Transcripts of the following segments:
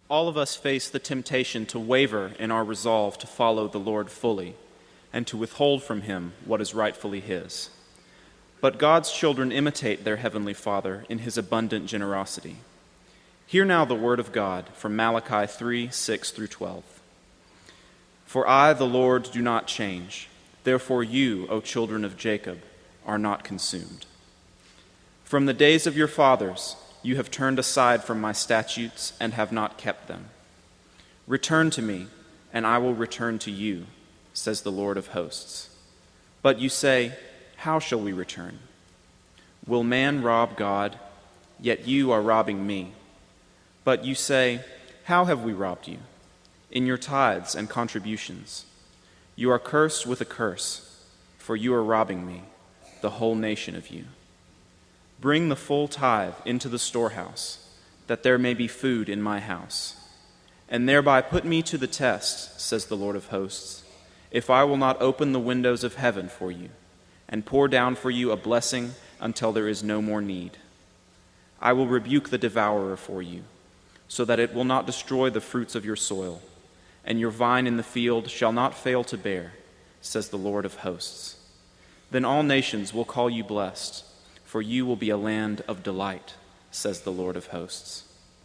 All of us face the temptation to waver in our resolve to follow the Lord fully and to withhold from him what is rightfully his. But God's children imitate their heavenly Father in his abundant generosity. Hear now the word of God from Malachi 3:6-12. For I, the Lord, do not change. Therefore you, O children of Jacob, are not consumed. From the days of your fathers, you have turned aside from my statutes and have not kept them. Return to me, and I will return to you, says the Lord of hosts. But you say, how shall we return? Will man rob God? Yet you are robbing me. But you say, how have we robbed you? In your tithes and contributions. You are cursed with a curse, for you are robbing me, the whole nation of you. Bring the full tithe into the storehouse, that there may be food in my house. And thereby put me to the test, says the Lord of hosts, if I will not open the windows of heaven for you, and pour down for you a blessing until there is no more need. I will rebuke the devourer for you, so that it will not destroy the fruits of your soil, and your vine in the field shall not fail to bear, says the Lord of hosts. Then all nations will call you blessed, for you will be a land of delight, says the Lord of hosts.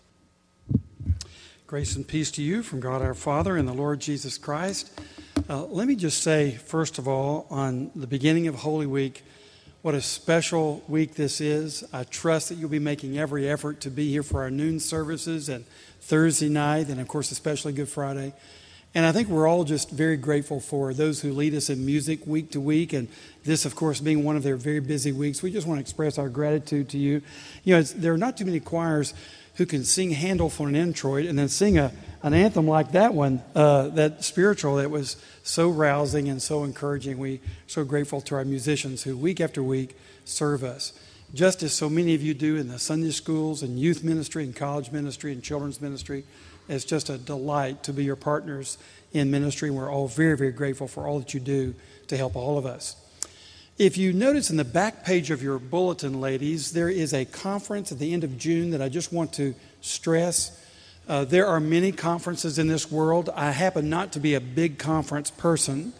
Grace and peace to you from God our Father and the Lord Jesus Christ. Let me just say, first of all, on the beginning of Holy Week, what a special week this is. I trust that you'll be making every effort to be here for our noon services and Thursday night, and of course, especially Good Friday. And I think we're all just very grateful for those who lead us in music week to week. And this, of course, being one of their very busy weeks, we just want to express our gratitude to you. You know, there are not too many choirs who can sing Handel von an Introit and then sing an anthem like that one, that spiritual, that was so rousing and so encouraging. We're so grateful to our musicians who week after week serve us, just as so many of you do in the Sunday schools and youth ministry and college ministry and children's ministry. It's just a delight to be your partners in ministry. We're all very, very grateful for all that you do to help all of us. If you notice in the back page of your bulletin, ladies, there is a conference at the end of June that I just want to stress. There are many conferences in this world. I happen not to be a big conference person,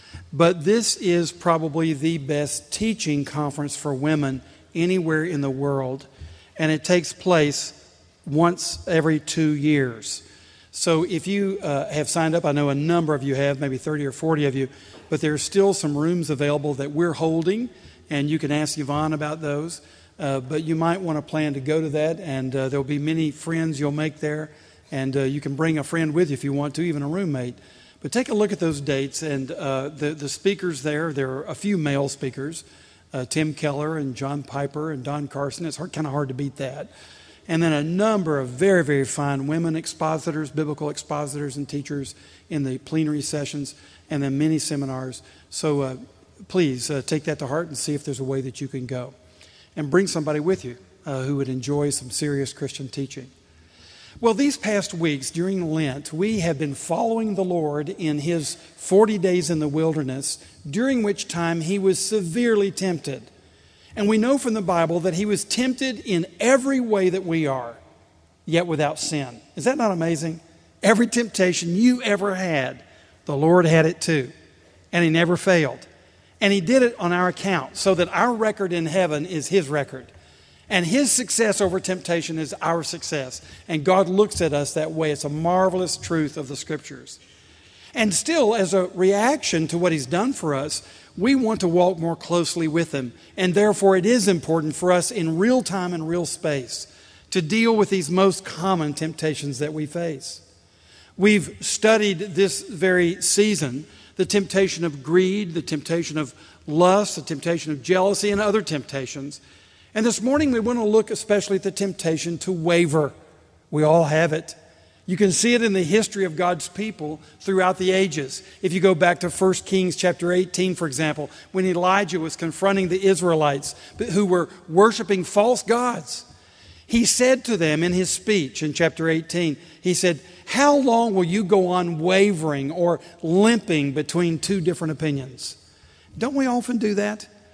but this is probably the best teaching conference for women anywhere in the world, and it takes place once every 2 years. So if you have signed up, I know a number of you have, maybe 30 or 40 of you, but there are still some rooms available that we're holding, and you can ask Yvonne about those. But you might want to plan to go to that, and there'll be many friends you'll make there, and you can bring a friend with you if you want to, even a roommate. But take a look at those dates, and the speakers there are a few male speakers, Tim Keller and John Piper and Don Carson. It's kind of hard to beat that. And then a number of very, very fine women expositors, biblical expositors and teachers in the plenary sessions, and then many seminars. So please take that to heart and see if there's a way that you can go. And bring somebody with you who would enjoy some serious Christian teaching. Well, these past weeks during Lent, we have been following the Lord in his 40 days in the wilderness, during which time he was severely tempted. And we know from the Bible that he was tempted in every way that we are, yet without sin. Is that not amazing? Every temptation you ever had, the Lord had it too. And he never failed. And he did it on our account, so that our record in heaven is his record. And his success over temptation is our success. And God looks at us that way. It's a marvelous truth of the Scriptures. And still, as a reaction to what he's done for us, we want to walk more closely with him. And therefore, it is important for us in real time and real space to deal with these most common temptations that we face. We've studied this very season the temptation of greed, the temptation of lust, the temptation of jealousy, and other temptations. And this morning, we want to look especially at the temptation to waver. We all have it. You can see it in the history of God's people throughout the ages. If you go back to 1 Kings chapter 18, for example, when Elijah was confronting the Israelites who were worshiping false gods, he said to them in his speech in chapter 18, he said, "How long will you go on wavering or limping between two different opinions?" Don't we often do that?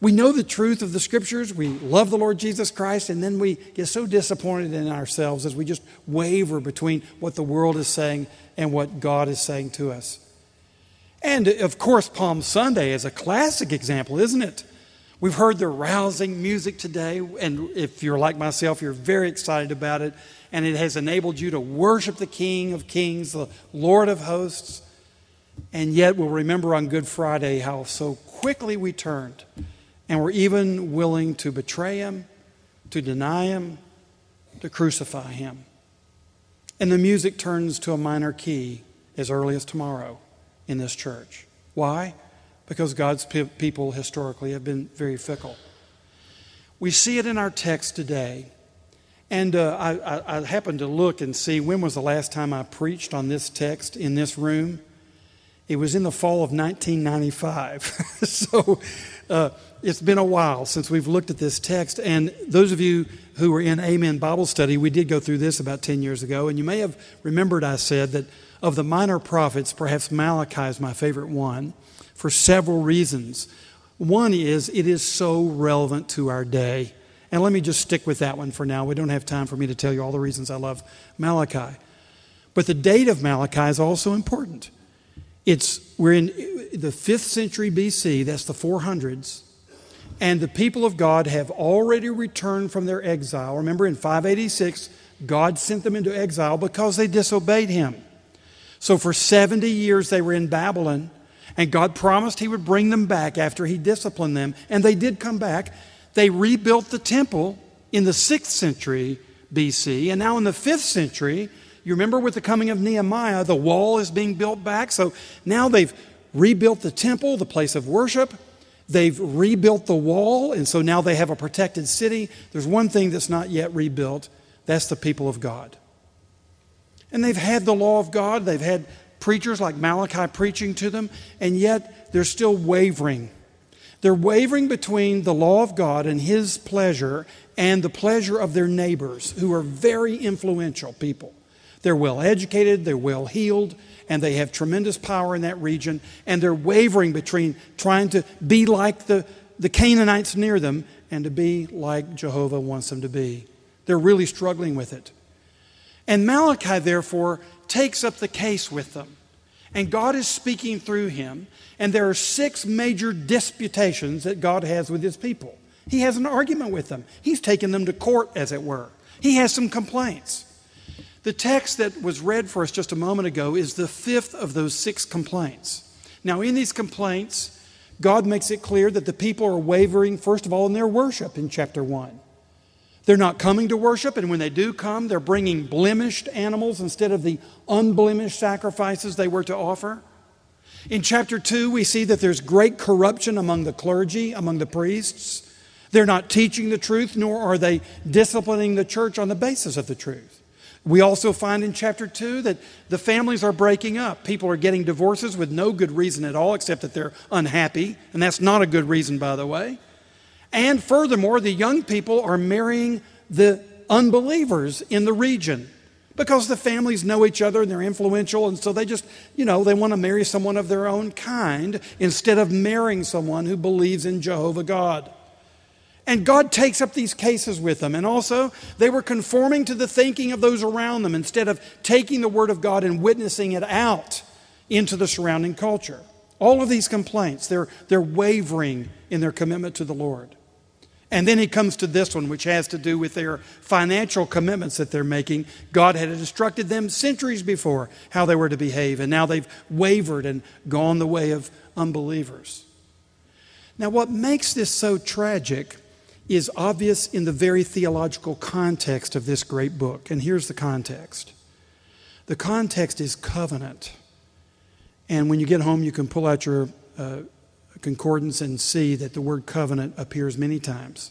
We know the truth of the Scriptures. We love the Lord Jesus Christ, and then we get so disappointed in ourselves as we just waver between what the world is saying and what God is saying to us. And, of course, Palm Sunday is a classic example, isn't it? We've heard the rousing music today, and if you're like myself, you're very excited about it, and it has enabled you to worship the King of Kings, the Lord of hosts, and yet we'll remember on Good Friday how so quickly we turned, and we're even willing to betray Him, to deny Him, to crucify Him. And the music turns to a minor key as early as tomorrow in this church. Why? Because God's people historically have been very fickle. We see it in our text today. And I happened to look and see when was the last time I preached on this text in this room. It was in the fall of 1995. So it's been a while since we've looked at this text. And those of you who were in Amen Bible Study, we did go through this about 10 years ago. And you may have remembered I said that of the minor prophets, perhaps Malachi is my favorite one for several reasons. One is it is so relevant to our day. And let me just stick with that one for now. We don't have time for me to tell you all the reasons I love Malachi. But the date of Malachi is also important. We're in the 5th century BC, that's the 400s, and the people of God have already returned from their exile. Remember, in 586, God sent them into exile because they disobeyed Him. So for 70 years they were in Babylon, and God promised He would bring them back after He disciplined them, and they did come back. They rebuilt the temple in the 6th century BC, and now in the 5th century, you remember with the coming of Nehemiah, the wall is being built back. So now they've rebuilt the temple, the place of worship. They've rebuilt the wall, and so now they have a protected city. There's one thing that's not yet rebuilt. That's the people of God. And they've had the law of God. They've had preachers like Malachi preaching to them, and yet they're still wavering. They're wavering between the law of God and His pleasure and the pleasure of their neighbors, who are very influential people. They're well educated, they're well heeled, and they have tremendous power in that region. And they're wavering between trying to be like the Canaanites near them and to be like Jehovah wants them to be. They're really struggling with it. And Malachi, therefore, takes up the case with them. And God is speaking through him. And there are 6 major disputations that God has with His people. He has an argument with them. He's taken them to court, as it were. He has some complaints. The text that was read for us just a moment ago is the 5th of those 6 complaints. Now, in these complaints, God makes it clear that the people are wavering, first of all, in their worship in chapter 1. They're not coming to worship, and when they do come, they're bringing blemished animals instead of the unblemished sacrifices they were to offer. In chapter 2, we see that there's great corruption among the clergy, among the priests. They're not teaching the truth, nor are they disciplining the church on the basis of the truth. We also find in chapter 2 that the families are breaking up. People are getting divorces with no good reason at all, except that they're unhappy. And that's not a good reason, by the way. And furthermore, the young people are marrying the unbelievers in the region because the families know each other and they're influential. And so they just, they want to marry someone of their own kind instead of marrying someone who believes in Jehovah God. And God takes up these cases with them. And also, they were conforming to the thinking of those around them instead of taking the Word of God and witnessing it out into the surrounding culture. All of these complaints, they're wavering in their commitment to the Lord. And then He comes to this one, which has to do with their financial commitments that they're making. God had instructed them centuries before how they were to behave, and now they've wavered and gone the way of unbelievers. Now, what makes this so tragic is obvious in the very theological context of this great book. And here's the context. The context is covenant. And when you get home, you can pull out your concordance and see that the word covenant appears many times.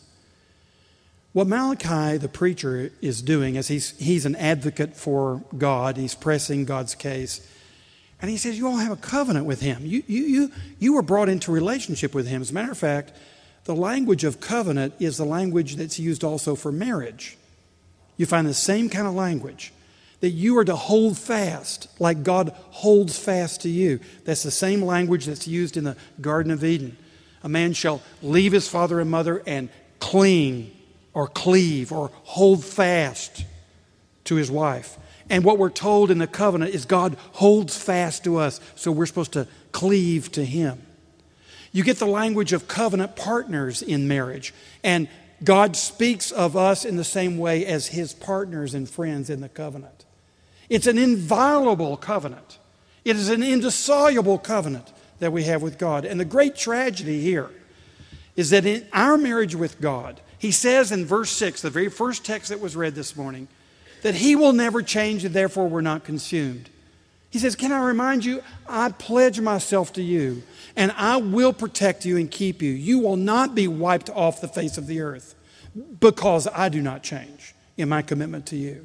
What Malachi, the preacher, is doing is he's an advocate for God. He's pressing God's case. And he says, you all have a covenant with Him. You were brought into relationship with Him. As a matter of fact, the language of covenant is the language that's used also for marriage. You find the same kind of language, that you are to hold fast like God holds fast to you. That's the same language that's used in the Garden of Eden. A man shall leave his father and mother and cling or cleave or hold fast to his wife. And what we're told in the covenant is God holds fast to us, so we're supposed to cleave to Him. You get the language of covenant partners in marriage, and God speaks of us in the same way as His partners and friends in the covenant. It's an inviolable covenant. It is an indissoluble covenant that we have with God. And the great tragedy here is that in our marriage with God, He says in verse 6, the very first text that was read this morning, that He will never change and therefore we're not consumed. He says, can I remind you, I pledge myself to you and I will protect you and keep you. You will not be wiped off the face of the earth because I do not change in my commitment to you.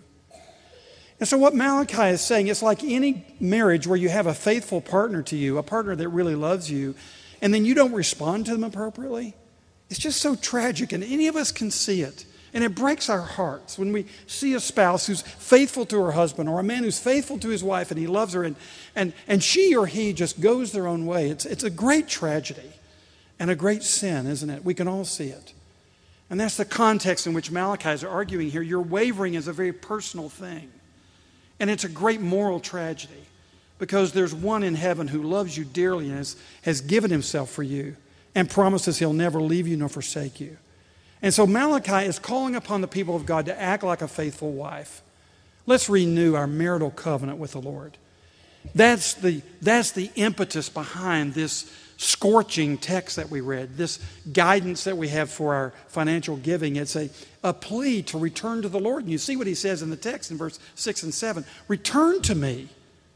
And so what Malachi is saying, it's like any marriage where you have a faithful partner to you, a partner that really loves you, and then you don't respond to them appropriately. It's just so tragic, and any of us can see it. And it breaks our hearts when we see a spouse who's faithful to her husband or a man who's faithful to his wife and he loves her and she or he just goes their own way. It's a great tragedy and a great sin, isn't it? We can all see it. And that's the context in which Malachi is arguing here. Your wavering is a very personal thing. And it's a great moral tragedy because there's one in heaven who loves you dearly and has given himself for you and promises He'll never leave you nor forsake you. And so Malachi is calling upon the people of God to act like a faithful wife. Let's renew our marital covenant with the Lord. That's the impetus behind this scorching text that we read, this guidance that we have for our financial giving. It's a plea to return to the Lord. And you see what he says in the text in verse 6 and 7. Return to me,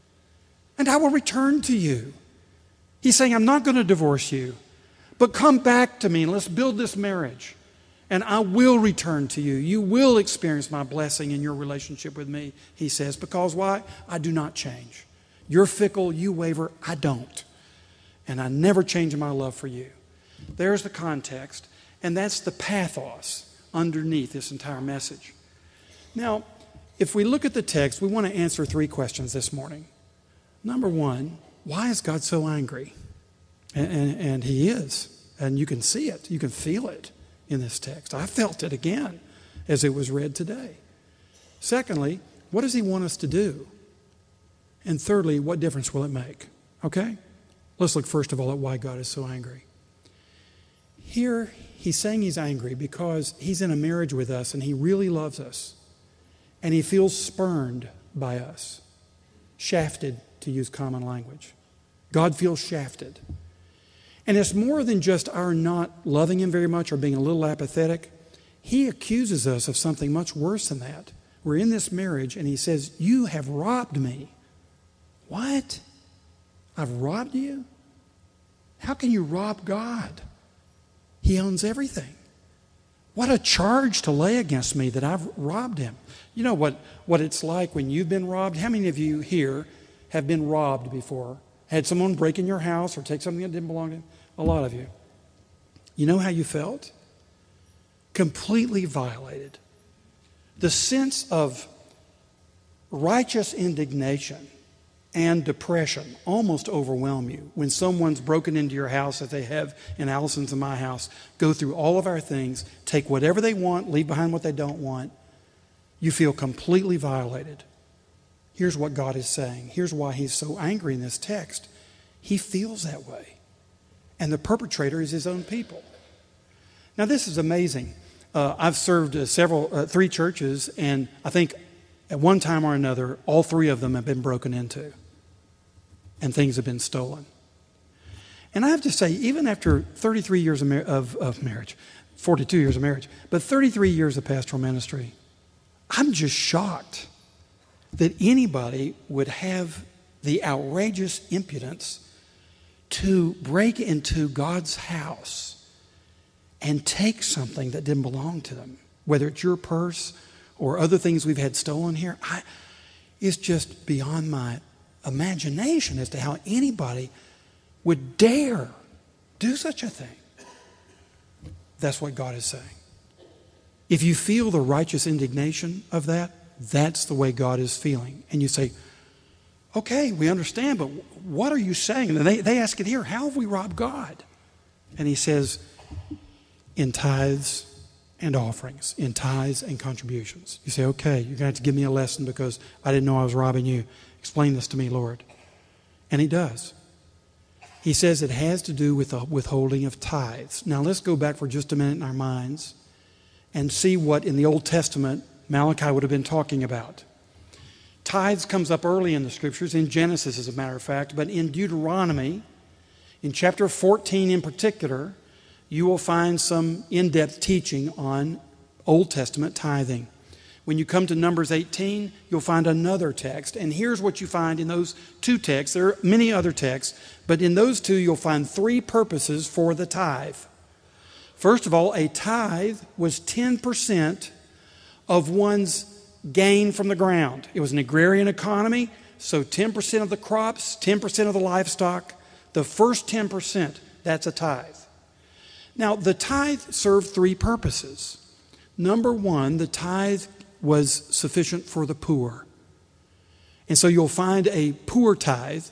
and I will return to you. He's saying, I'm not going to divorce you, but come back to me and let's build this marriage. And I will return to you. You will experience my blessing in your relationship with me, he says. Because why? I do not change. You're fickle, you waver, I don't. And I never change my love for you. There's the context. And that's the pathos underneath this entire message. Now, if we look at the text, we want to answer 3 questions this morning. Number 1, why is God so angry? And He is. And you can see it. You can feel it in this text. I felt it again as it was read today. Secondly, what does He want us to do? And thirdly, what difference will it make? Okay? Let's look first of all at why God is so angry. Here, He's saying He's angry because He's in a marriage with us and He really loves us. And He feels spurned by us. Shafted, to use common language. God feels shafted. And it's more than just our not loving Him very much or being a little apathetic. He accuses us of something much worse than that. We're in this marriage and He says, you have robbed me. What? I've robbed you? How can you rob God? He owns everything. What a charge to lay against me that I've robbed Him. You know what it's like when you've been robbed? How many of you here have been robbed before? Had someone break in your house or take something that didn't belong to you? A lot of you. You know how you felt? Completely violated. The sense of righteous indignation and depression almost overwhelm you when someone's broken into your house, as they have in Allison's and my house, go through all of our things, take whatever they want, leave behind what they don't want. You feel completely violated. Here's what God is saying. Here's why He's so angry in this text. He feels that way. And the perpetrator is His own people. Now, this is amazing. I've served 3 churches, and I think at one time or another, all 3 of them have been broken into. And things have been stolen. And I have to say, even after 33 years of marriage, 42 years of marriage, but 33 years of pastoral ministry, I'm just shocked that anybody would have the outrageous impudence to break into God's house and take something that didn't belong to them, whether it's your purse or other things we've had stolen here. It's just beyond my imagination as to how anybody would dare do such a thing. That's what God is saying. If you feel the righteous indignation of that, that's the way God is feeling. And you say, okay, we understand, but what are you saying? And they ask it here, how have we robbed God? And he says, in tithes and offerings, in tithes and contributions. You say, okay, you're going to have to give me a lesson because I didn't know I was robbing you. Explain this to me, Lord. And he does. He says it has to do with the withholding of tithes. Now let's go back for just a minute in our minds and see what in the Old Testament Malachi would have been talking about. Tithes comes up early in the Scriptures, in Genesis as a matter of fact, but in Deuteronomy, in chapter 14 in particular, you will find some in-depth teaching on Old Testament tithing. When you come to Numbers 18, you'll find another text. And here's what you find in those two texts. There are many other texts, but in those two you'll find three purposes for the tithe. First of all, a tithe was 10% of one's gain from the ground. It was an agrarian economy, so 10% of the crops, 10% of the livestock, the first 10%, that's a tithe. Now, the tithe served three purposes. Number one, the tithe was sufficient for the poor. And so you'll find a poor tithe.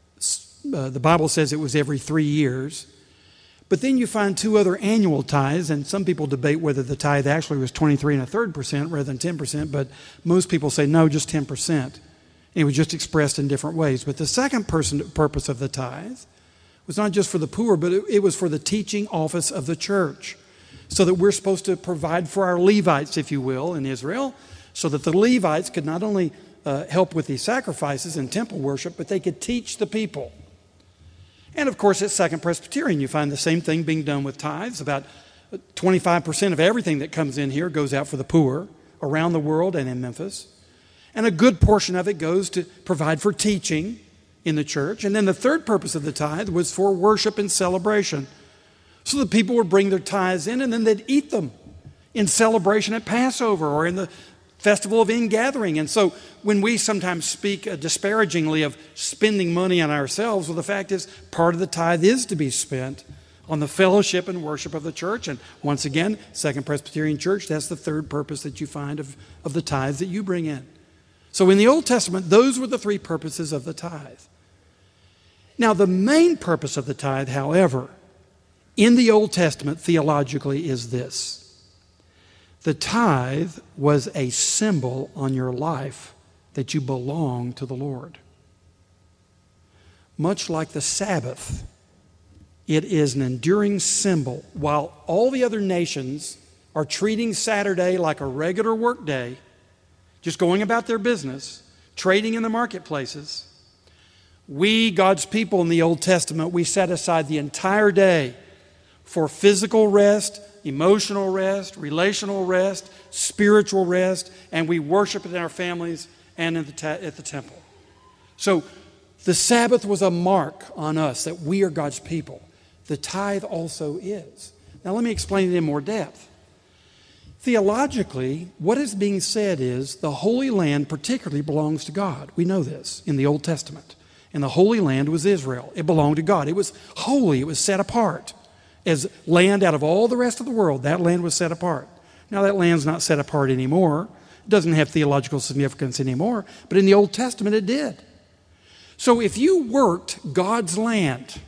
The Bible says it was every 3 years. But then you find two other annual tithes, and some people debate whether the tithe actually was 23 1/3% rather than 10%, but most people say no, just 10%. It was just expressed in different ways. But the second purpose of the tithe was not just for the poor, but it was for the teaching office of the church. So that we're supposed to provide for our Levites, if you will, in Israel, so that the Levites could not only help with these sacrifices and temple worship, but they could teach the people. And of course, at Second Presbyterian, you find the same thing being done with tithes. About 25% of everything that comes in here goes out for the poor around the world and in Memphis. And a good portion of it goes to provide for teaching in the church. And then the third purpose of the tithe was for worship and celebration. So the people would bring their tithes in and then they'd eat them in celebration at Passover or in the Festival of Ingathering. And so when we sometimes speak disparagingly of spending money on ourselves, well, the fact is part of the tithe is to be spent on the fellowship and worship of the church. And once again, Second Presbyterian Church, that's the third purpose that you find of the tithes that you bring in. So in the Old Testament, those were the three purposes of the tithe. Now, the main purpose of the tithe, however, in the Old Testament theologically is this. The tithe was a symbol on your life that you belong to the Lord. Much like the Sabbath, it is an enduring symbol. While all the other nations are treating Saturday like a regular work day, just going about their business, trading in the marketplaces, we, God's people in the Old Testament, we set aside the entire day for physical rest, emotional rest, relational rest, spiritual rest, and we worship in our families and at the temple. So the Sabbath was a mark on us that we are God's people. The tithe also is. Now let me explain it in more depth. Theologically, what is being said is the Holy Land particularly belongs to God. We know this in the Old Testament. And the Holy Land was Israel. It belonged to God. It was holy. It was set apart. As land out of all the rest of the world, that land was set apart. Now that land's not set apart anymore. It doesn't have theological significance anymore. But in the Old Testament it did. So if you worked God's land,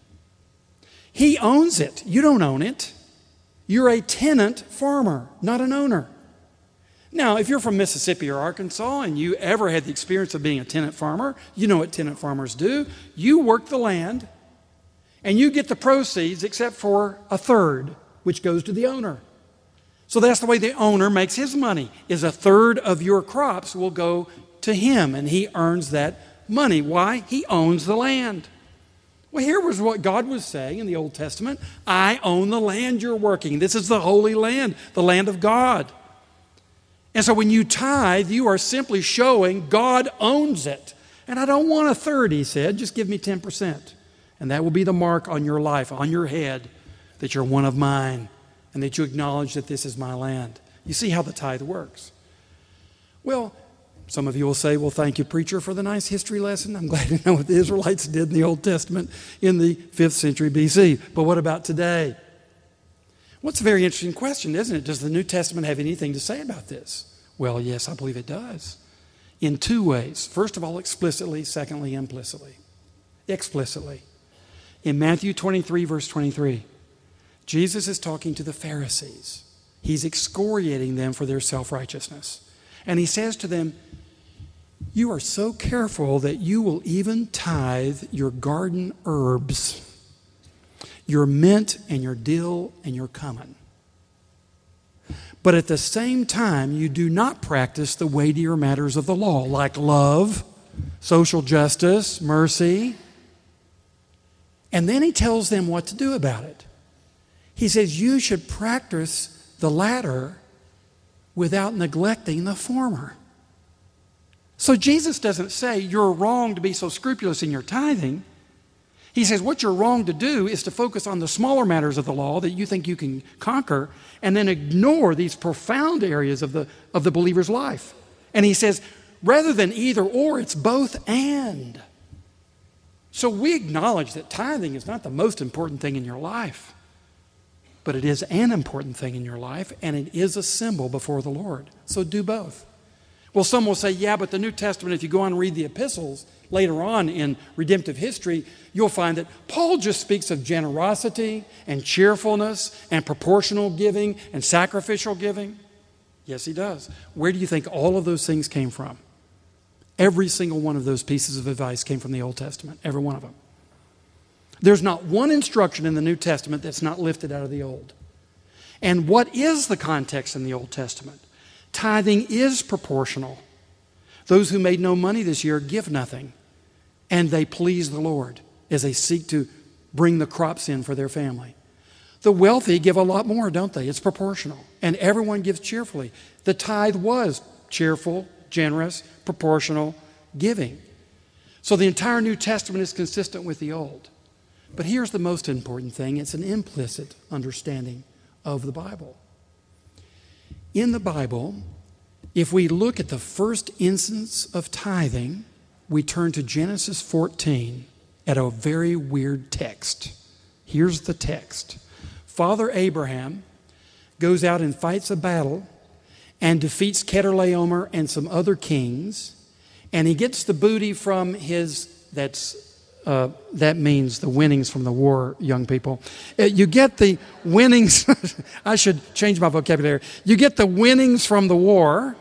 He owns it. You don't own it. You're a tenant farmer, not an owner. Now, if you're from Mississippi or Arkansas and you ever had the experience of being a tenant farmer, you know what tenant farmers do. You work the land and you get the proceeds except for a third, which goes to the owner. So that's the way the owner makes his money, is a third of your crops will go to him and he earns that money. Why? He owns the land. Well, here was what God was saying in the Old Testament. I own the land you're working. This is the Holy Land, the land of God. And so when you tithe, you are simply showing God owns it. And I don't want a third, He said. Just give me 10%. And that will be the mark on your life, on your head, that you're one of mine and that you acknowledge that this is my land. You see how the tithe works. Well, some of you will say, well, thank you, preacher, for the nice history lesson. I'm glad to know what the Israelites did in the Old Testament in the 5th century BC. But what about today? Well, it's a very interesting question, isn't it? Does the New Testament have anything to say about this? Well, yes, I believe it does. In two ways. First of all, explicitly. Secondly, implicitly. Explicitly. In Matthew 23, verse 23, Jesus is talking to the Pharisees. He's excoriating them for their self-righteousness. And he says to them, you are so careful that you will even tithe your garden herbs, your mint and your dill and your cumin. But at the same time, you do not practice the weightier matters of the law, like love, social justice, mercy. And then he tells them what to do about it. He says, you should practice the latter without neglecting the former. So Jesus doesn't say you're wrong to be so scrupulous in your tithing. He says what you're wrong to do is to focus on the smaller matters of the law that you think you can conquer and then ignore these profound areas of the believer's life. And he says rather than either or, it's both and. So we acknowledge that tithing is not the most important thing in your life, but it is an important thing in your life, and it is a symbol before the Lord. So do both. Well, some will say, yeah, but the New Testament, if you go on and read the epistles later on in redemptive history, you'll find that Paul just speaks of generosity and cheerfulness and proportional giving and sacrificial giving. Yes, he does. Where do you think all of those things came from? Every single one of those pieces of advice came from the Old Testament, every one of them. There's not one instruction in the New Testament that's not lifted out of the Old. And what is the context in the Old Testament? Tithing is proportional. Those who made no money this year give nothing, and they please the Lord as they seek to bring the crops in for their family. The wealthy give a lot more, don't they? It's proportional, and everyone gives cheerfully. The tithe was cheerful, generous, proportional giving. So the entire New Testament is consistent with the Old. But here's the most important thing. It's an implicit understanding of the Bible. In the Bible, if we look at the first instance of tithing, we turn to Genesis 14 at a very weird text. Here's the text. Father Abraham goes out and fights a battle and defeats Chedorlaomer and some other kings, and he gets the booty from his, that means the winnings from the war, young people. You get the winnings, I should change my vocabulary. You get the winnings from the war,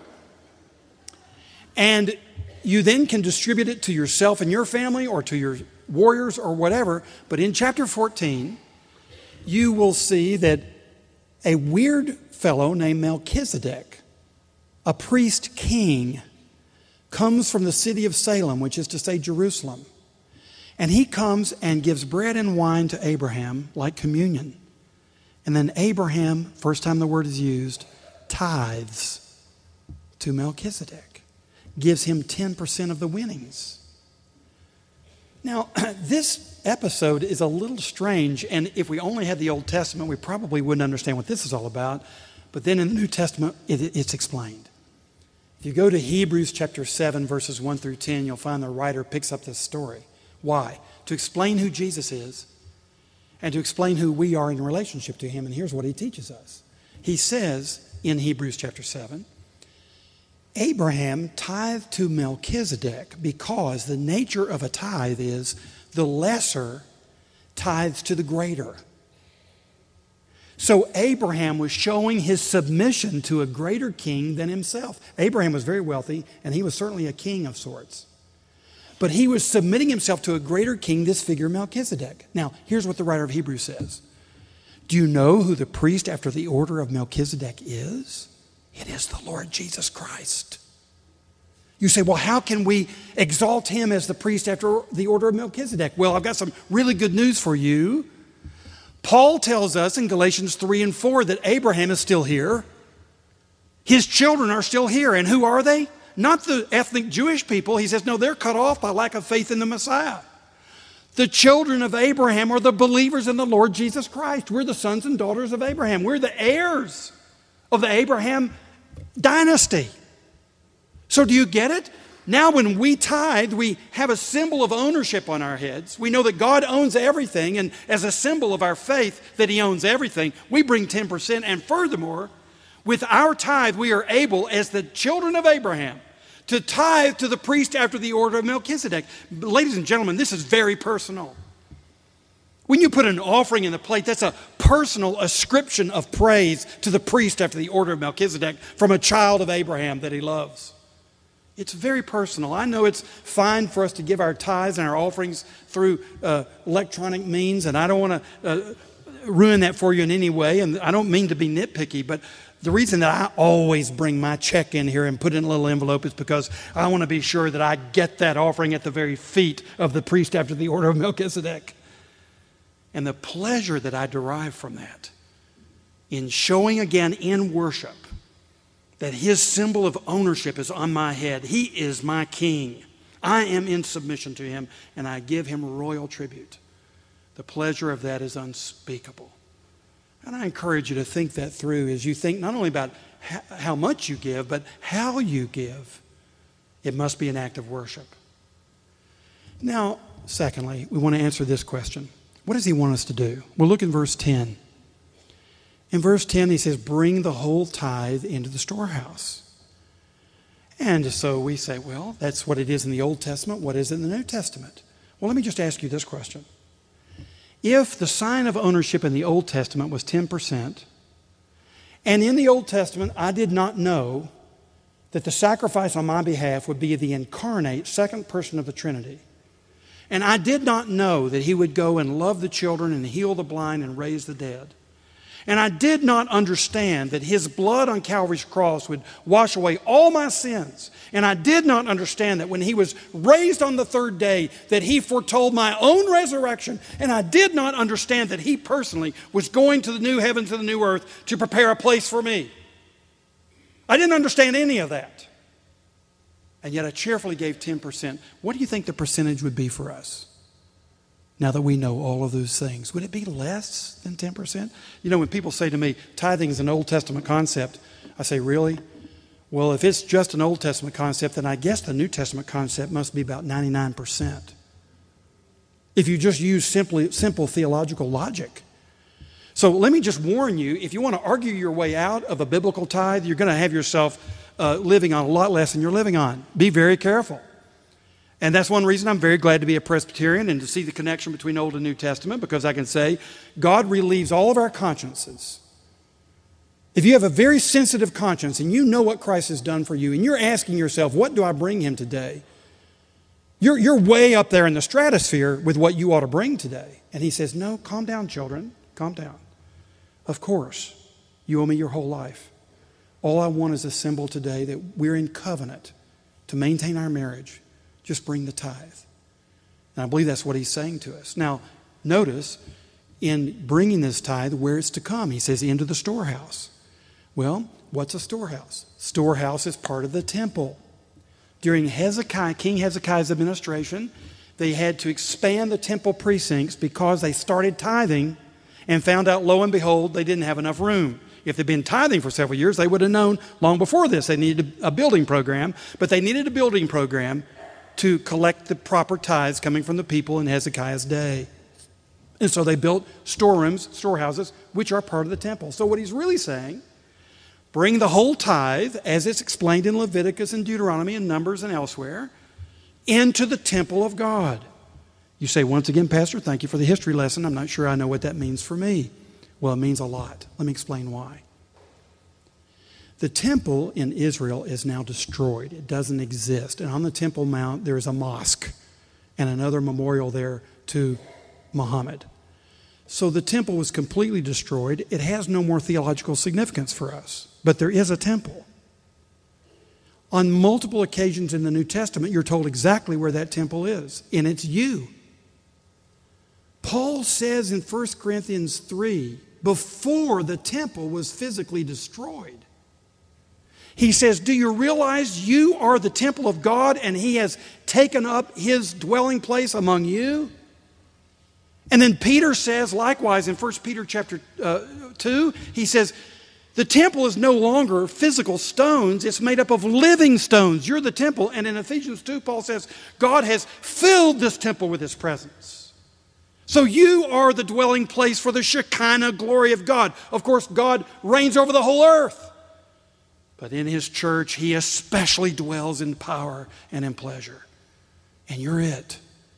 and you then can distribute it to yourself and your family or to your warriors or whatever. But in chapter 14, you will see that a weird fellow named Melchizedek, a priest king, comes from the city of Salem, which is to say Jerusalem. And he comes and gives bread and wine to Abraham like communion. And then Abraham, first time the word is used, tithes to Melchizedek, gives him 10% of the winnings. Now, this episode is a little strange, and if we only had the Old Testament, we probably wouldn't understand what this is all about. But then in the New Testament, it's explained. If you go to Hebrews chapter 7, verses 1 through 10, you'll find the writer picks up this story. Why? To explain who Jesus is and to explain who we are in relationship to him. And here's what he teaches us. He says in Hebrews chapter 7, Abraham tithed to Melchizedek because the nature of a tithe is the lesser tithes to the greater. So Abraham was showing his submission to a greater king than himself. Abraham was very wealthy, and he was certainly a king of sorts. But he was submitting himself to a greater king, this figure Melchizedek. Now, here's what the writer of Hebrews says. Do you know who the priest after the order of Melchizedek is? It is the Lord Jesus Christ. You say, well, how can we exalt him as the priest after the order of Melchizedek? Well, I've got some really good news for you. Paul tells us in Galatians 3 and 4 that Abraham is still here. His children are still here. And who are they? Not the ethnic Jewish people. He says, no, they're cut off by lack of faith in the Messiah. The children of Abraham are the believers in the Lord Jesus Christ. We're the sons and daughters of Abraham. We're the heirs of the Abraham dynasty. So do you get it? Now when we tithe, we have a symbol of ownership on our heads. We know that God owns everything, and as a symbol of our faith that he owns everything, we bring 10%. And furthermore, with our tithe, we are able, as the children of Abraham, to tithe to the priest after the order of Melchizedek. Ladies and gentlemen, this is very personal. When you put an offering in the plate, that's a personal ascription of praise to the priest after the order of Melchizedek from a child of Abraham that he loves. It's very personal. I know it's fine for us to give our tithes and our offerings through electronic means, and I don't want to ruin that for you in any way, and I don't mean to be nitpicky, but the reason that I always bring my check in here and put it in a little envelope is because I want to be sure that I get that offering at the very feet of the priest after the order of Melchizedek. And the pleasure that I derive from that in showing again in worship that his symbol of ownership is on my head. He is my king. I am in submission to him, and I give him royal tribute. The pleasure of that is unspeakable. And I encourage you to think that through as you think not only about how much you give, but how you give. It must be an act of worship. Now, secondly, we want to answer this question. What does he want us to do? Well, look in verse 10. In verse 10, he says, bring the whole tithe into the storehouse. And so we say, well, that's what it is in the Old Testament. What is it in the New Testament? Well, let me just ask you this question. If the sign of ownership in the Old Testament was 10%, and in the Old Testament I did not know that the sacrifice on my behalf would be the incarnate second person of the Trinity, and I did not know that he would go and love the children and heal the blind and raise the dead, and I did not understand that his blood on Calvary's cross would wash away all my sins, and I did not understand that when he was raised on the third day that he foretold my own resurrection, and I did not understand that he personally was going to the new heavens and the new earth to prepare a place for me. I didn't understand any of that. And yet I cheerfully gave 10%. What do you think the percentage would be for us? Now that we know all of those things, would it be less than 10%? You know, when people say to me, tithing is an Old Testament concept, I say, really? Well, if it's just an Old Testament concept, then I guess the New Testament concept must be about 99%. If you just use simple theological logic. So let me just warn you, if you want to argue your way out of a biblical tithe, you're going to have yourself living on a lot less than you're living on. Be very careful. And that's one reason I'm very glad to be a Presbyterian and to see the connection between Old and New Testament, because I can say God relieves all of our consciences. If you have a very sensitive conscience and you know what Christ has done for you and you're asking yourself, what do I bring him today? You're way up there in the stratosphere with what you ought to bring today. And he says, no, calm down, children, calm down. Of course, you owe me your whole life. All I want is a symbol today that we're in covenant to maintain our marriage. Just bring the tithe. And I believe that's what he's saying to us. Now, notice in bringing this tithe where it's to come. He says into the storehouse. Well, what's a storehouse? Storehouse is part of the temple. During King Hezekiah's administration, they had to expand the temple precincts because they started tithing and found out, lo and behold, they didn't have enough room. If they'd been tithing for several years, they would have known long before this they needed a building program, but they needed a building program to collect the proper tithes coming from the people in Hezekiah's day. And so they built storehouses, which are part of the temple. So what he's really saying, bring the whole tithe, as it's explained in Leviticus and Deuteronomy and Numbers and elsewhere, into the temple of God. You say, once again, Pastor, thank you for the history lesson. I'm not sure I know what that means for me. Well, it means a lot. Let me explain why. The temple in Israel is now destroyed. It doesn't exist. And on the Temple Mount, there is a mosque and another memorial there to Muhammad. So the temple was completely destroyed. It has no more theological significance for us. But there is a temple. On multiple occasions in the New Testament, you're told exactly where that temple is, and it's you. Paul says in 1 Corinthians 3, before the temple was physically destroyed, he says, do you realize you are the temple of God and he has taken up his dwelling place among you? And then Peter says, likewise in 1 Peter chapter 2, he says, the temple is no longer physical stones. It's made up of living stones. You're the temple. And in Ephesians 2, Paul says, God has filled this temple with his presence. So you are the dwelling place for the Shekinah glory of God. Of course, God reigns over the whole earth. But in his church, he especially dwells in power and in pleasure. And you're it.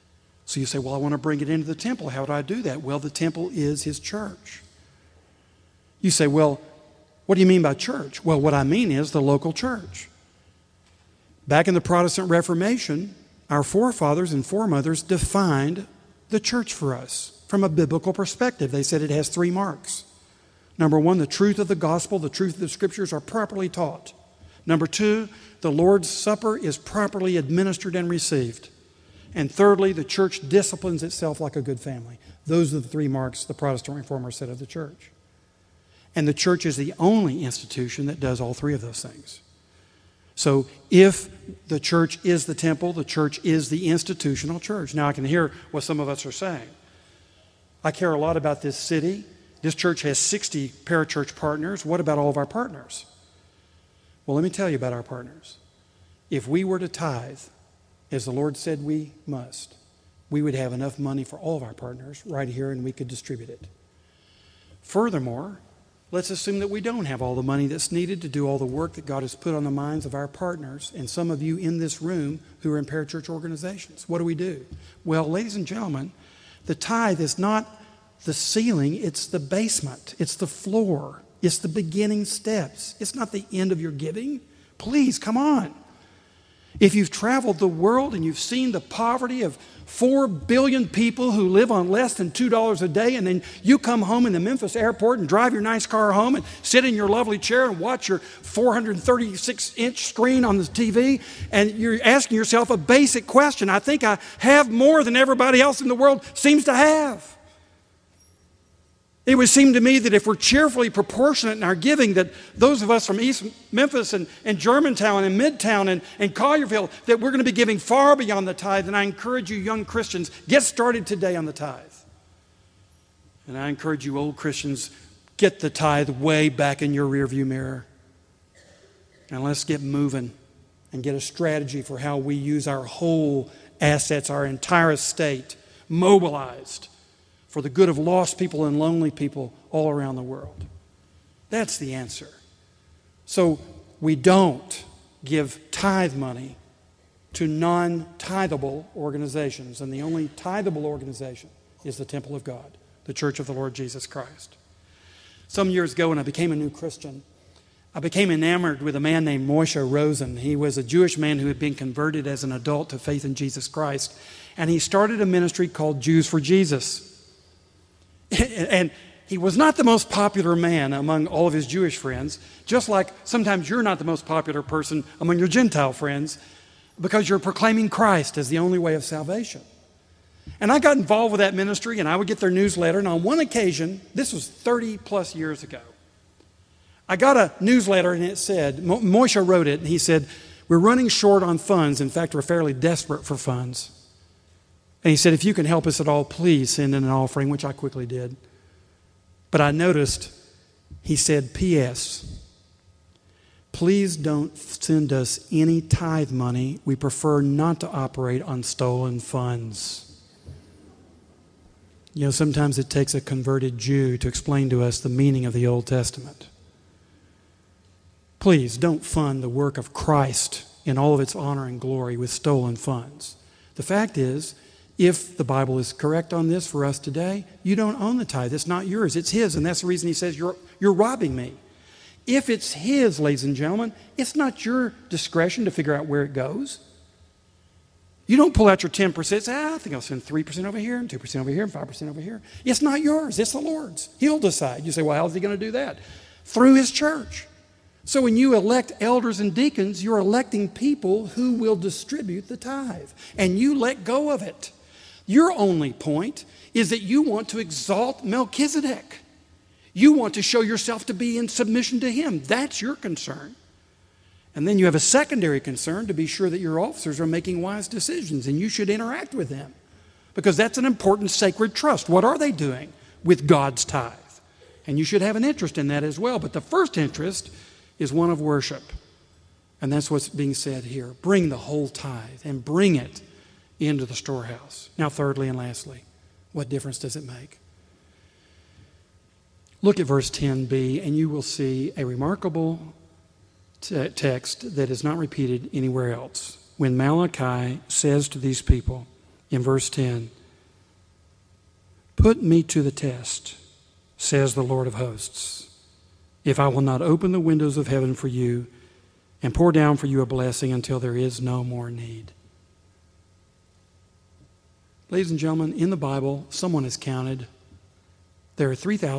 So you say, well, I want to bring it into the temple. How do I do that? Well, the temple is his church. You say, well, what do you mean by church? Well, what I mean is the local church. Back in the Protestant Reformation, our forefathers and foremothers defined the church for us from a biblical perspective. They said it has 3 marks. Number 1, the truth of the gospel, the truth of the scriptures are properly taught. Number 2, the Lord's Supper is properly administered and received. And thirdly, the church disciplines itself like a good family. Those are the 3 marks the Protestant Reformers said of the church. And the church is the only institution that does all 3 of those things. So if the church is the temple, the church is the institutional church. Now I can hear what some of us are saying. I care a lot about this city. This church has 60 parachurch partners. What about all of our partners? Well, let me tell you about our partners. If we were to tithe, as the Lord said we must, we would have enough money for all of our partners right here and we could distribute it. Furthermore, let's assume that we don't have all the money that's needed to do all the work that God has put on the minds of our partners and some of you in this room who are in parachurch organizations. What do? Well, ladies and gentlemen, the tithe is not the ceiling, it's the basement, it's the floor, it's the beginning steps. It's not the end of your giving. Please, come on. If you've traveled the world and you've seen the poverty of 4 billion people who live on less than $2 a day, and then you come home in the Memphis airport and drive your nice car home and sit in your lovely chair and watch your 436-inch screen on the TV, and you're asking yourself a basic question. I think I have more than everybody else in the world seems to have. It would seem to me that if we're cheerfully proportionate in our giving, that those of us from East Memphis and Germantown and Midtown and Collierville, that we're going to be giving far beyond the tithe. And I encourage you young Christians, get started today on the tithe. And I encourage you old Christians, get the tithe way back in your rearview mirror. And let's get moving and get a strategy for how we use our whole assets, our entire estate, mobilized for the good of lost people and lonely people all around the world. That's the answer. So we don't give tithe money to non-tithable organizations. And the only tithable organization is the temple of God, the church of the Lord Jesus Christ. Some years ago when I became a new Christian, I became enamored with a man named Moshe Rosen. He was a Jewish man who had been converted as an adult to faith in Jesus Christ. And he started a ministry called Jews for Jesus. And he was not the most popular man among all of his Jewish friends, just like sometimes you're not the most popular person among your Gentile friends because you're proclaiming Christ as the only way of salvation. And I got involved with that ministry, and I would get their newsletter. And on one occasion, this was 30 plus years ago, I got a newsletter, and it said, Moshe wrote it, and he said, we're running short on funds. In fact, we're fairly desperate for funds. And he said, if you can help us at all, please send in an offering, which I quickly did. But I noticed, he said, P.S., please don't send us any tithe money. We prefer not to operate on stolen funds. You know, sometimes it takes a converted Jew to explain to us the meaning of the Old Testament. Please don't fund the work of Christ in all of its honor and glory with stolen funds. The fact is, if the Bible is correct on this for us today, you don't own the tithe. It's not yours. It's His. And that's the reason He says you're robbing me. If it's His, ladies and gentlemen, it's not your discretion to figure out where it goes. You don't pull out your 10% and say, I think I'll send 3% over here and 2% over here and 5% over here. It's not yours. It's the Lord's. He'll decide. You say, well, how is He going to do that? Through His church. So when you elect elders and deacons, you're electing people who will distribute the tithe. And you let go of it. Your only point is that you want to exalt Melchizedek. You want to show yourself to be in submission to him. That's your concern. And then you have a secondary concern to be sure that your officers are making wise decisions, and you should interact with them because that's an important sacred trust. What are they doing with God's tithe? And you should have an interest in that as well. But the first interest is one of worship. And that's what's being said here. Bring the whole tithe and bring it into the storehouse. Now, thirdly and lastly, what difference does it make? Look at verse 10b, and you will see a remarkable text that is not repeated anywhere else. When Malachi says to these people in verse 10, Put me to the test, says the Lord of hosts, if I will not open the windows of heaven for you and pour down for you a blessing until there is no more need. Ladies and gentlemen, in the Bible, someone has counted, there are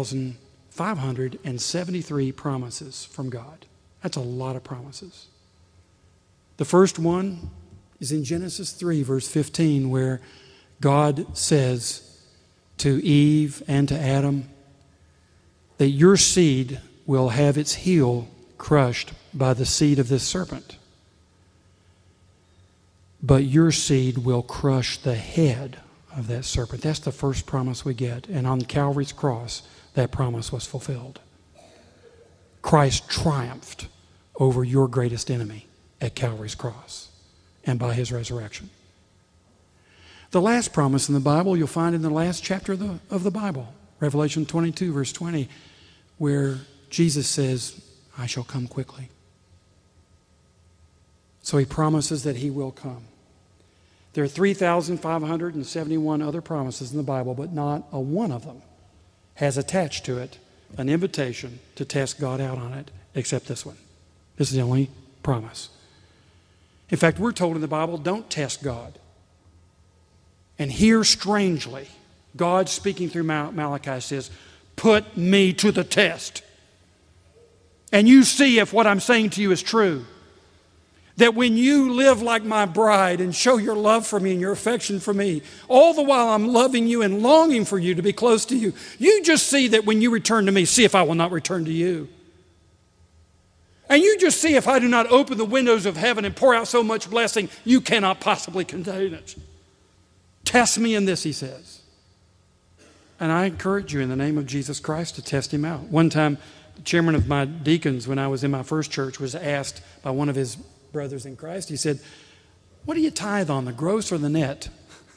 3,573 promises from God. That's a lot of promises. The first one is in Genesis 3, verse 15, where God says to Eve and to Adam that your seed will have its heel crushed by the seed of this serpent. But your seed will crush the head of that serpent. That's the first promise we get. And on Calvary's cross, that promise was fulfilled. Christ triumphed over your greatest enemy at Calvary's cross and by his resurrection. The last promise in the Bible you'll find in the last chapter of the Bible, Revelation 22, verse 20, where Jesus says, I shall come quickly. So he promises that he will come. There are 3,571 other promises in the Bible, but not a one of them has attached to it an invitation to test God out on it, except this one. This is the only promise. In fact, we're told in the Bible, don't test God. And here, strangely, God speaking through Malachi says, put me to the test. And you see if what I'm saying to you is true. That when you live like my bride and show your love for me and your affection for me, all the while I'm loving you and longing for you to be close to you, you just see that when you return to me, see if I will not return to you. And you just see if I do not open the windows of heaven and pour out so much blessing, you cannot possibly contain it. Test me in this, he says. And I encourage you in the name of Jesus Christ to test him out. One time, the chairman of my deacons when I was in my first church was asked by one of his brothers in Christ, he said, what do you tithe on, the gross or the net?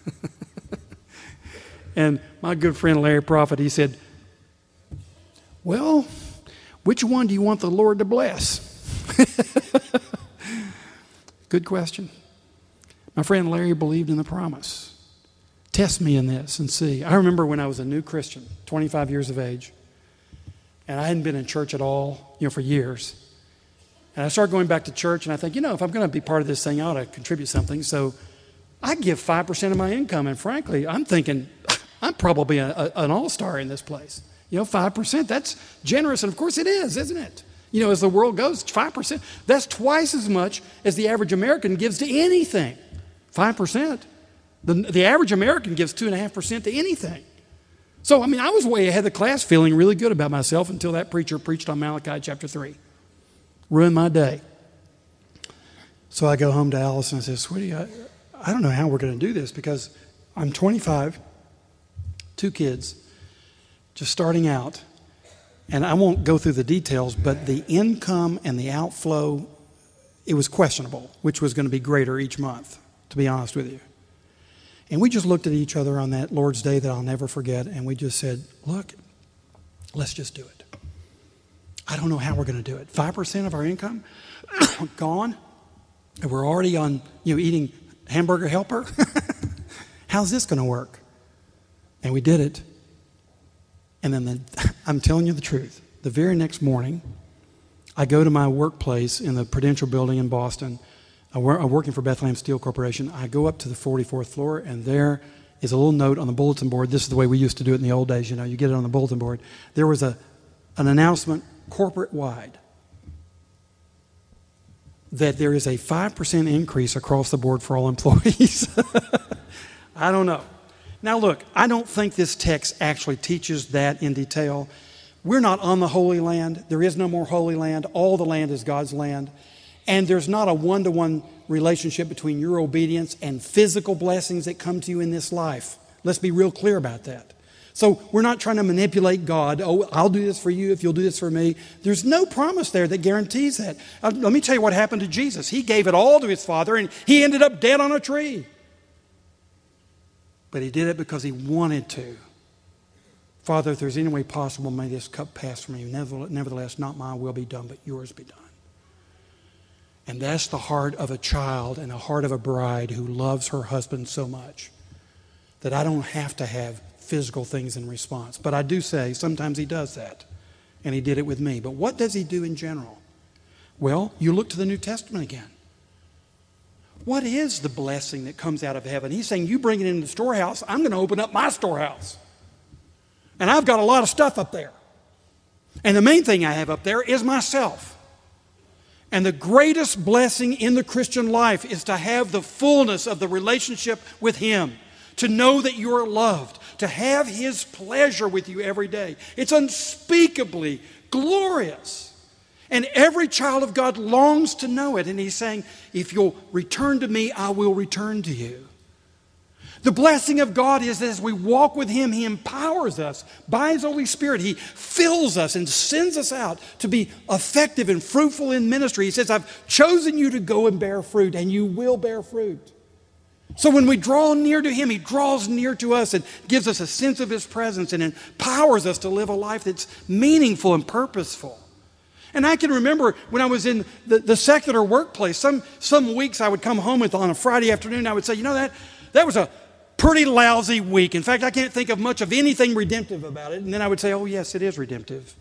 And my good friend Larry Prophet, he said, well, which one do you want the Lord to bless? Good question. My friend Larry believed in the promise. Test me in this and see. I remember when I was a new Christian, 25 years of age, and I hadn't been in church at all, for years. And I started going back to church, and I think, if I'm going to be part of this thing, I ought to contribute something. So I give 5% of my income, and frankly, I'm thinking I'm probably an all-star in this place. 5%, that's generous, and of course it is, isn't it? As the world goes, 5%, that's twice as much as the average American gives to anything. 5%. The average American gives 2.5% to anything. So, I was way ahead of the class, feeling really good about myself until that preacher preached on Malachi chapter 3. Ruined my day. So I go home to Alice and I say, sweetie, I don't know how we're going to do this because I'm 25, 2 kids, just starting out. And I won't go through the details, but the income and the outflow, it was questionable, which was going to be greater each month, to be honest with you. And we just looked at each other on that Lord's Day that I'll never forget, and we just said, look, let's just do it. I don't know how we're going to do it. 5% of our income gone, and we're already on, eating hamburger helper. How's this going to work? And we did it. And then I'm telling you the truth. The very next morning, I go to my workplace in the Prudential building in Boston. I'm working for Bethlehem Steel Corporation. I go up to the 44th floor, and there is a little note on the bulletin board. This is the way we used to do it in the old days. You get it on the bulletin board. There was an announcement corporate-wide that there is a 5% increase across the board for all employees. I don't know. Now look, I don't think this text actually teaches that in detail. We're not on the Holy Land. There is no more Holy Land. All the land is God's land. And there's not a one-to-one relationship between your obedience and physical blessings that come to you in this life. Let's be real clear about that. So we're not trying to manipulate God. Oh, I'll do this for you if you'll do this for me. There's no promise there that guarantees that. Let me tell you what happened to Jesus. He gave it all to his Father, and he ended up dead on a tree. But he did it because he wanted to. Father, if there's any way possible, may this cup pass from me. Nevertheless, not my will be done, but yours be done. And that's the heart of a child and the heart of a bride who loves her husband so much that I don't have to have physical things in response. But I do say sometimes He does that. And He did it with me. But what does He do in general? Well, you look to the New Testament again. What is the blessing that comes out of heaven? He's saying, you bring it into the storehouse, I'm going to open up my storehouse. And I've got a lot of stuff up there. And the main thing I have up there is myself. And the greatest blessing in the Christian life is to have the fullness of the relationship with Him. To know that you are loved. To have His pleasure with you every day. It's unspeakably glorious. And every child of God longs to know it. And He's saying, if you'll return to me, I will return to you. The blessing of God is that as we walk with Him, He empowers us by His Holy Spirit. He fills us and sends us out to be effective and fruitful in ministry. He says, I've chosen you to go and bear fruit, and you will bear fruit. So when we draw near to Him, He draws near to us and gives us a sense of His presence and empowers us to live a life that's meaningful and purposeful. And I can remember when I was in the secular workplace, some weeks I would come home on a Friday afternoon, I would say, that was a pretty lousy week. In fact, I can't think of much of anything redemptive about it. And then I would say, oh yes, it is redemptive.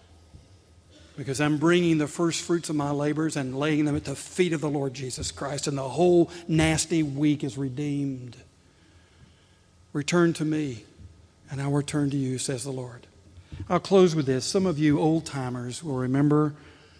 Because I'm bringing the first fruits of my labors and laying them at the feet of the Lord Jesus Christ. And the whole nasty week is redeemed. Return to me, and I will return to you, says the Lord. I'll close with this. Some of you old-timers will remember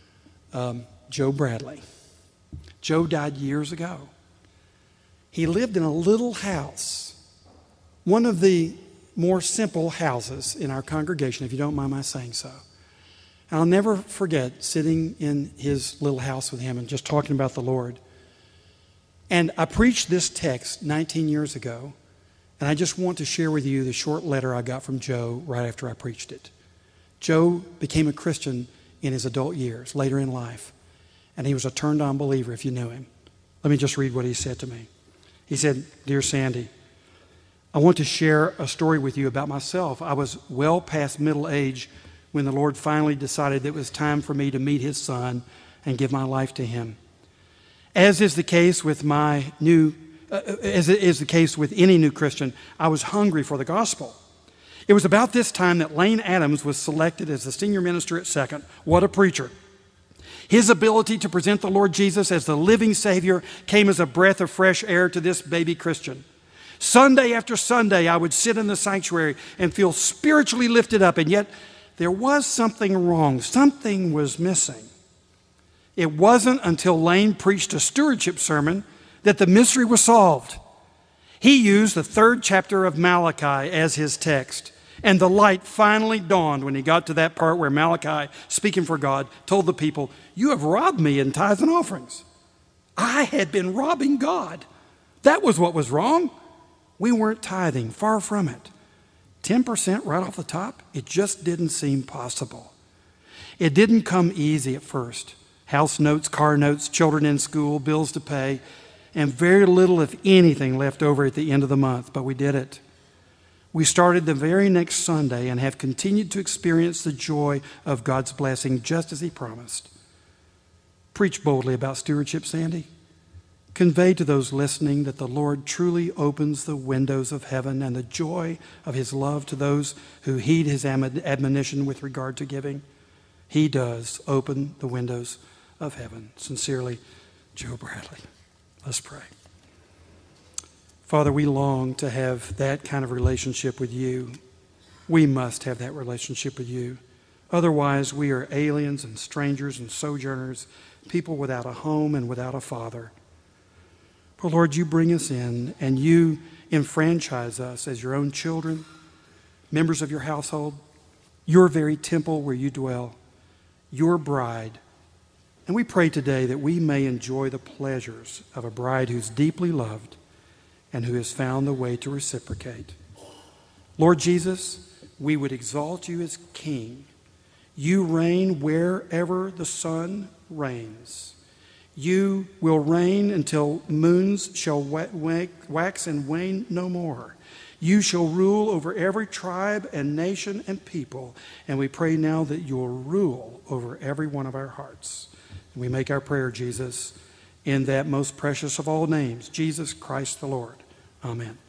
Joe Bradley. Joe died years ago. He lived in a little house, one of the more simple houses in our congregation, if you don't mind my saying so. And I'll never forget sitting in his little house with him and just talking about the Lord. And I preached this text 19 years ago. And I just want to share with you the short letter I got from Joe right after I preached it. Joe became a Christian in his adult years, later in life. And he was a turned-on believer if you knew him. Let me just read what he said to me. He said, Dear Sandy, I want to share a story with you about myself. I was well past middle age when the Lord finally decided that it was time for me to meet His Son and give my life to Him. As is the case with any new Christian, I was hungry for the gospel. It was about this time that Lane Adams was selected as the senior minister at Second. What a preacher. His ability to present the Lord Jesus as the living Savior came as a breath of fresh air to this baby Christian. Sunday after Sunday, I would sit in the sanctuary and feel spiritually lifted up, and yet there was something wrong. Something was missing. It wasn't until Lane preached a stewardship sermon that the mystery was solved. He used the 3rd chapter of Malachi as his text. And the light finally dawned when he got to that part where Malachi, speaking for God, told the people, you have robbed me in tithes and offerings. I had been robbing God. That was what was wrong. We weren't tithing, far from it. 10% right off the top, it just didn't seem possible. It didn't come easy at first. House notes, car notes, children in school, bills to pay, and very little, if anything, left over at the end of the month, but we did it. We started the very next Sunday and have continued to experience the joy of God's blessing just as He promised. Preach boldly about stewardship, Sandy. Convey to those listening that the Lord truly opens the windows of heaven and the joy of His love to those who heed His admonition with regard to giving. He does open the windows of heaven. Sincerely, Joe Bradley. Let's pray. Father, we long to have that kind of relationship with You. We must have that relationship with You. Otherwise, we are aliens and strangers and sojourners, people without a home and without a father. But Lord, You bring us in and You enfranchise us as Your own children, members of Your household, Your very temple where You dwell, Your bride. And we pray today that we may enjoy the pleasures of a bride who's deeply loved and who has found the way to reciprocate. Lord Jesus, we would exalt You as King. You reign wherever the sun reigns. You will reign until moons shall wax and wane no more. You shall rule over every tribe and nation and people. And we pray now that You'll rule over every one of our hearts. And we make our prayer, Jesus, in that most precious of all names, Jesus Christ the Lord. Amen.